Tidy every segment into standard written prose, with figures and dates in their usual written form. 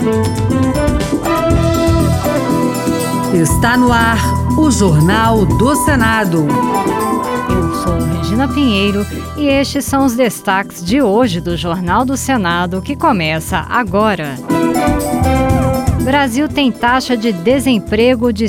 Está no ar o Jornal do Senado. Eu sou Regina Pinheiro e estes são os destaques de hoje do Jornal do Senado, que começa agora. Brasil tem taxa de desemprego de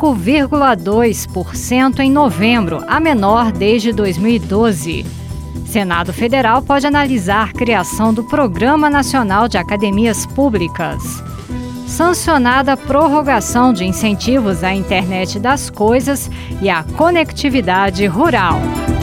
5,2% em novembro, a menor desde 2012. Senado Federal pode analisar a criação do Programa Nacional de Academias Públicas. Sancionada a prorrogação de incentivos à internet das coisas e à conectividade rural.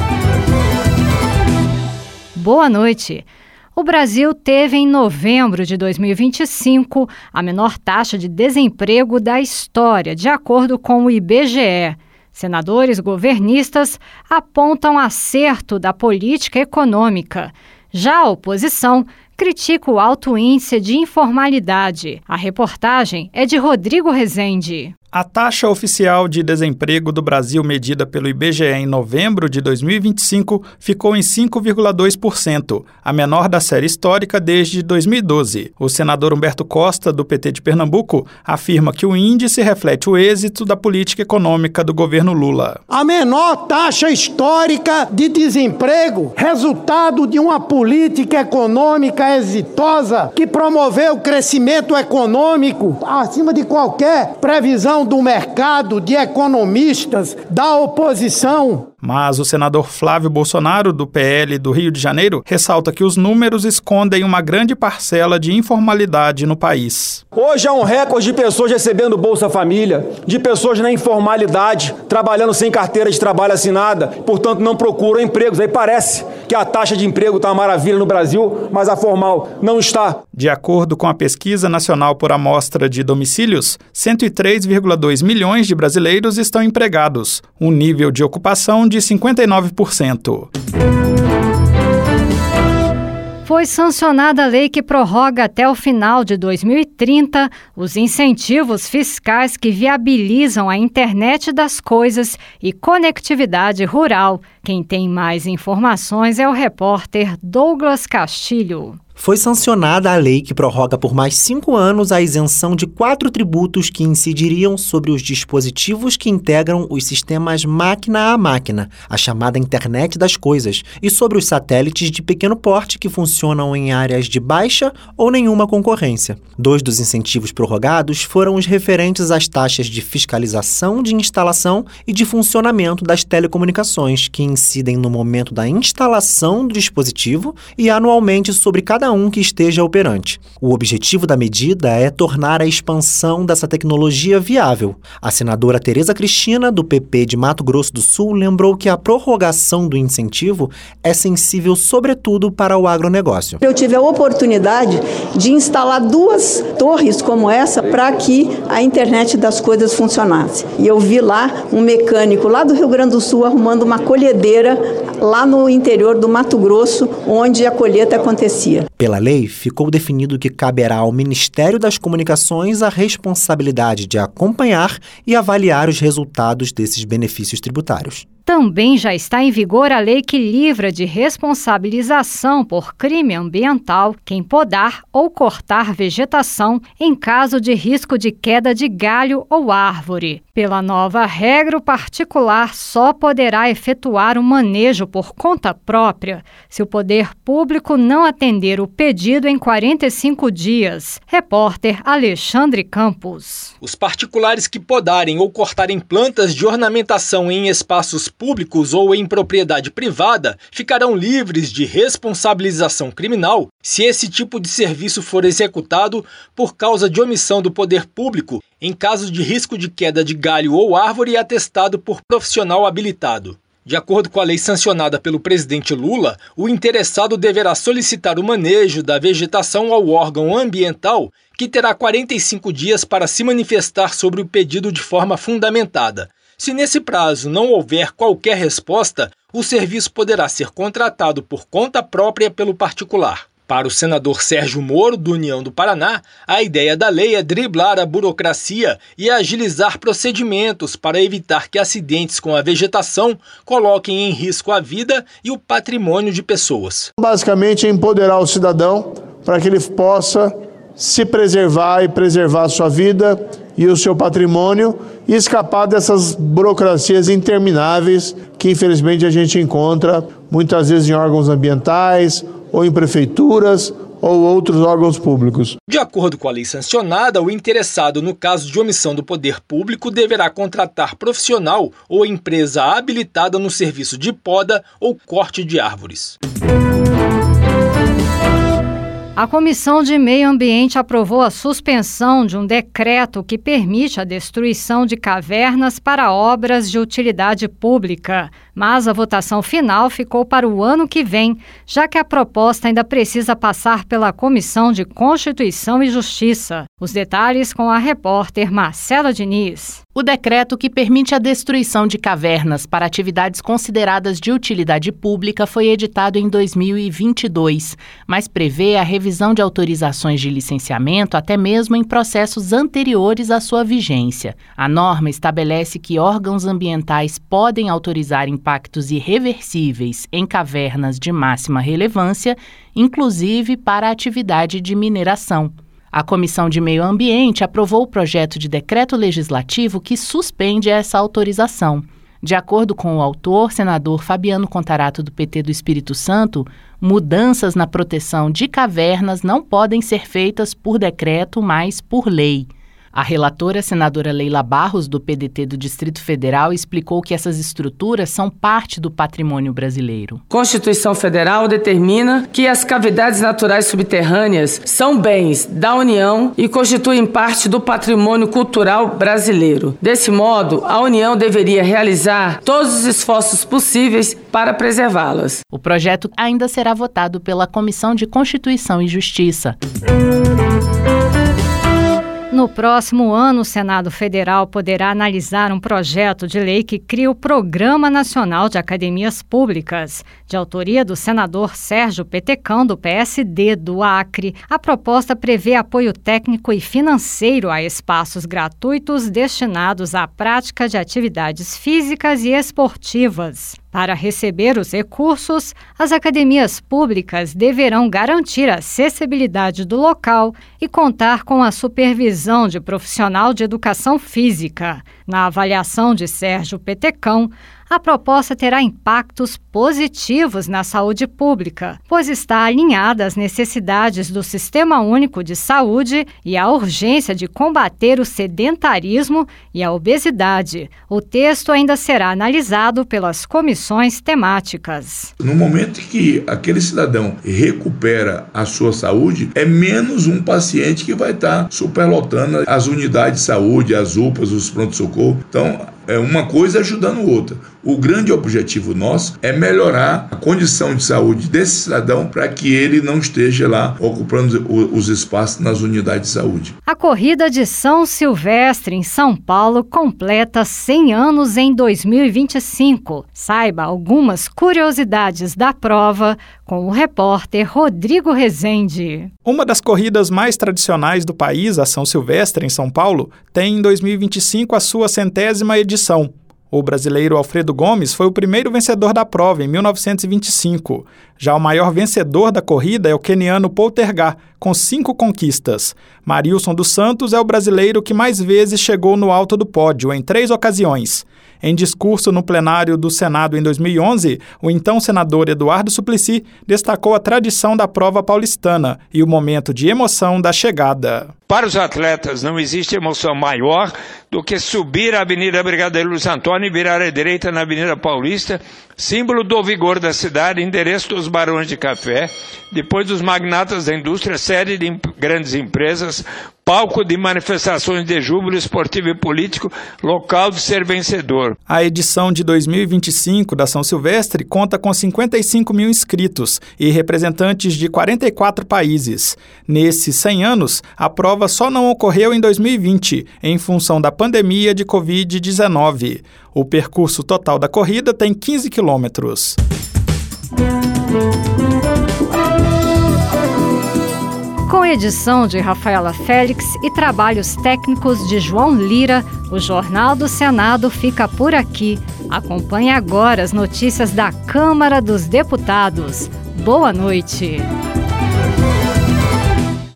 Boa noite. O Brasil teve em novembro de 2025 a menor taxa de desemprego da história, de acordo com o IBGE. Senadores governistas apontam acerto da política econômica. Já a oposição critica o alto índice de informalidade. A reportagem é de Rodrigo Rezende. A taxa oficial de desemprego do Brasil, medida pelo IBGE em novembro de 2025, ficou em 5,2%, a menor da série histórica desde 2012. O senador Humberto Costa, do PT de Pernambuco, afirma que o índice reflete o êxito da política econômica do governo Lula. A menor taxa histórica de desemprego, resultado de uma política econômica exitosa que promoveu o crescimento econômico acima de qualquer previsão do mercado, de economistas, da oposição. Mas o senador Flávio Bolsonaro, do PL do Rio de Janeiro, ressalta que os números escondem uma grande parcela de informalidade no país. Hoje há um recorde de pessoas recebendo Bolsa Família, de pessoas na informalidade, trabalhando sem carteira de trabalho assinada, portanto não procuram empregos. Aí parece que a taxa de emprego está uma maravilha no Brasil, mas a formal não está. De acordo com a Pesquisa Nacional por Amostra de Domicílios, 103,2 milhões de brasileiros estão empregados, um nível de ocupação de 59%. Foi sancionada a lei que prorroga até o final de 2030 os incentivos fiscais que viabilizam a internet das coisas e conectividade rural. Quem tem mais informações é o repórter Douglas Castilho. Foi sancionada a lei que prorroga por mais 5 anos a isenção de 4 tributos que incidiriam sobre os dispositivos que integram os sistemas máquina a máquina, a chamada internet das coisas, e sobre os satélites de pequeno porte que funcionam em áreas de baixa ou nenhuma concorrência. 2 dos incentivos prorrogados foram os referentes às taxas de fiscalização de instalação e de funcionamento das telecomunicações, que incidem no momento da instalação do dispositivo e anualmente sobre cada um que esteja operante. O objetivo da medida é tornar a expansão dessa tecnologia viável. A senadora Tereza Cristina, do PP de Mato Grosso do Sul, lembrou que a prorrogação do incentivo é sensível sobretudo para o agronegócio. Eu tive a oportunidade de instalar 2 torres como essa para que a internet das coisas funcionasse. E eu vi lá um mecânico lá do Rio Grande do Sul arrumando uma colhedeira lá no interior do Mato Grosso, onde a colheita acontecia. Pela lei, ficou definido que caberá ao Ministério das Comunicações a responsabilidade de acompanhar e avaliar os resultados desses benefícios tributários. Também já está em vigor a lei que livra de responsabilização por crime ambiental quem podar ou cortar vegetação em caso de risco de queda de galho ou árvore. Pela nova regra, o particular só poderá efetuar o manejo por conta própria se o poder público não atender o pedido em 45 dias. Repórter Alexandre Campos. Os particulares que podarem ou cortarem plantas de ornamentação em espaços públicos ou em propriedade privada ficarão livres de responsabilização criminal se esse tipo de serviço for executado por causa de omissão do poder público em caso de risco de queda de galho ou árvore atestado por profissional habilitado. De acordo com a lei sancionada pelo presidente Lula, o interessado deverá solicitar o manejo da vegetação ao órgão ambiental, que terá 45 dias para se manifestar sobre o pedido de forma fundamentada. Se nesse prazo não houver qualquer resposta, o serviço poderá ser contratado por conta própria pelo particular. Para o senador Sérgio Moro, do União do Paraná, a ideia da lei é driblar a burocracia e agilizar procedimentos para evitar que acidentes com a vegetação coloquem em risco a vida e o patrimônio de pessoas. Basicamente, é empoderar o cidadão para que ele possa se preservar e preservar a sua vida e o seu patrimônio e escapar dessas burocracias intermináveis que infelizmente a gente encontra muitas vezes em órgãos ambientais ou em prefeituras ou outros órgãos públicos. De acordo com a lei sancionada, o interessado no caso de omissão do poder público deverá contratar profissional ou empresa habilitada no serviço de poda ou corte de árvores. A Comissão de Meio Ambiente aprovou a suspensão de um decreto que permite a destruição de cavernas para obras de utilidade pública, mas a votação final ficou para o ano que vem, já que a proposta ainda precisa passar pela Comissão de Constituição e Justiça. Os detalhes com a repórter Marcela Diniz. O decreto que permite a destruição de cavernas para atividades consideradas de utilidade pública foi editado em 2022, mas prevê a revisão de autorizações de licenciamento até mesmo em processos anteriores à sua vigência. A norma estabelece que órgãos ambientais podem autorizar impactos irreversíveis em cavernas de máxima relevância, inclusive para a atividade de mineração. A Comissão de Meio Ambiente aprovou o projeto de decreto legislativo que suspende essa autorização. De acordo com o autor, senador Fabiano Contarato, do PT do Espírito Santo, mudanças na proteção de cavernas não podem ser feitas por decreto, mas por lei. A relatora, senadora Leila Barros, do PDT do Distrito Federal, explicou que essas estruturas são parte do patrimônio brasileiro. A Constituição Federal determina que as cavidades naturais subterrâneas são bens da União e constituem parte do patrimônio cultural brasileiro. Desse modo, a União deveria realizar todos os esforços possíveis para preservá-las. O projeto ainda será votado pela Comissão de Constituição e Justiça. No próximo ano, o Senado Federal poderá analisar um projeto de lei que cria o Programa Nacional de Academias Públicas, de autoria do senador Sérgio Petecão, do PSD do Acre. A proposta prevê apoio técnico e financeiro a espaços gratuitos destinados à prática de atividades físicas e esportivas. Para receber os recursos, as academias públicas deverão garantir a acessibilidade do local e contar com a supervisão de profissional de educação física. Na avaliação de Sérgio Petecão, a proposta terá impactos positivos na saúde pública, pois está alinhada às necessidades do Sistema Único de Saúde e à urgência de combater o sedentarismo e a obesidade. O texto ainda será analisado pelas comissões temáticas. No momento em que aquele cidadão recupera a sua saúde, é menos um paciente que vai estar superlotando as unidades de saúde, as UPAs, os pronto-socorro. Então, é uma coisa ajudando a outra. O grande objetivo nosso é melhorar a condição de saúde desse cidadão para que ele não esteja lá ocupando os espaços nas unidades de saúde. A corrida de São Silvestre em São Paulo completa 100 anos em 2025. Saiba algumas curiosidades da prova com o repórter Rodrigo Rezende. Uma das corridas mais tradicionais do país, a São Silvestre em São Paulo, tem em 2025 a sua 100ª edição. O brasileiro Alfredo Gomes foi o primeiro vencedor da prova, em 1925. Já o maior vencedor da corrida é o queniano Poltergar, com 5 conquistas. Marilson dos Santos é o brasileiro que mais vezes chegou no alto do pódio, em 3 ocasiões. Em discurso no plenário do Senado em 2011, o então senador Eduardo Suplicy destacou a tradição da prova paulistana e o momento de emoção da chegada. Para os atletas, não existe emoção maior do que subir a Avenida Brigadeiro Luiz Antônio e virar à direita na Avenida Paulista, símbolo do vigor da cidade, endereço dos barões de café, depois dos magnatas da indústria, sede de grandes empresas, palco de manifestações de júbilo esportivo e político, local de ser vencedor. A edição de 2025 da São Silvestre conta com 55 mil inscritos e representantes de 44 países. Nesses 100 anos, a prova só não ocorreu em 2020, em função da pandemia de Covid-19. O percurso total da corrida tem 15 quilômetros. Com edição de Rafaela Félix e trabalhos técnicos de João Lira, o Jornal do Senado fica por aqui. Acompanhe agora as notícias da Câmara dos Deputados. Boa noite.